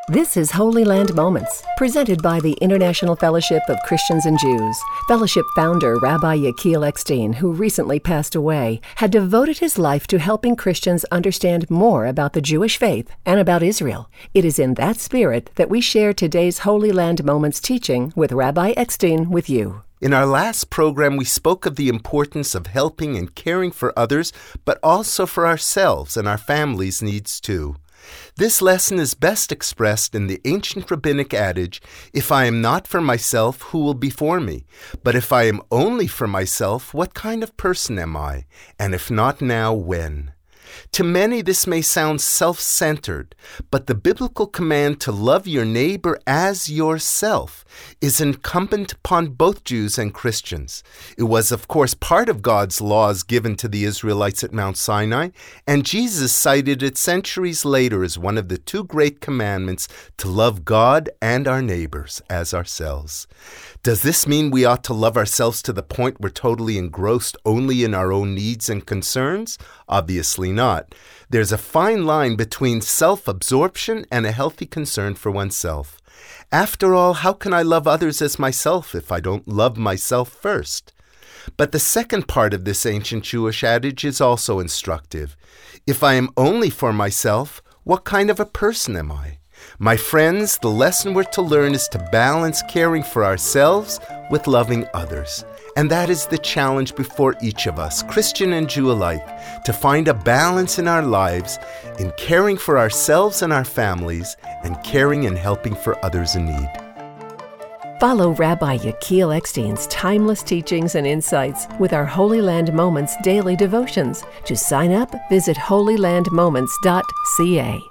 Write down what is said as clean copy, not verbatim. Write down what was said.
This is Holy Land Moments, presented by the International Fellowship of Christians and Jews. Fellowship founder Rabbi Yechiel Eckstein, who recently passed away, had devoted his life to helping Christians understand more about the Jewish faith and about Israel. It is in that spirit that we share today's Holy Land Moments teaching with Rabbi Eckstein with you. In our last program, we spoke of the importance of helping and caring for others, but also for ourselves and our families' needs too. This lesson is best expressed in the ancient rabbinic adage, "If I am not for myself, who will be for me? But if I am only for myself, what kind of person am I? And if not now, when?" To many, this may sound self-centered, but the biblical command to love your neighbor as yourself is incumbent upon both Jews and Christians. It was, of course, part of God's laws given to the Israelites at Mount Sinai, and Jesus cited it centuries later as one of the two great commandments to love God and our neighbors as ourselves. Does this mean we ought to love ourselves to the point we're totally engrossed only in our own needs and concerns? Obviously not. There's a fine line between self-absorption and a healthy concern for oneself. After all, how can I love others as myself if I don't love myself first? But the second part of this ancient Jewish adage is also instructive. If I am only for myself, what kind of a person am I? My friends, the lesson we're to learn is to balance caring for ourselves with loving others. And that is the challenge before each of us, Christian and Jew alike, to find a balance in our lives in caring for ourselves and our families and caring and helping for others in need. Follow Rabbi Yechiel Eckstein's timeless teachings and insights with our Holy Land Moments daily devotions. To sign up, visit holylandmoments.ca.